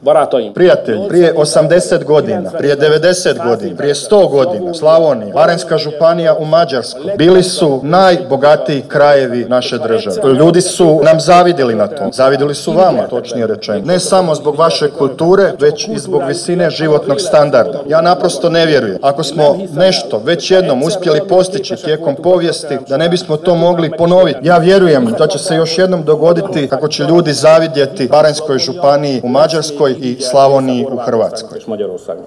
Prijatelj, prije 80 godina, prije 90 godina, prije 100 godina, Slavonija, Baranjska županija u Mađarskoj bili su najbogatiji krajevi naše države. Ljudi su nam zavidjeli na to. Zavidjeli su vama, točnije rečeno. Ne samo zbog vaše kulture, već i zbog visine životnog standarda. Ja naprosto ne vjerujem. Ako smo nešto već jednom uspjeli postići tijekom povijesti, da ne bismo to mogli ponoviti. Ja vjerujem da će se još jednom dogoditi kako će ljudi zavidjeti Baranjskoj županiji u Mađarskoj i Slavoniji u Hrvatskoj.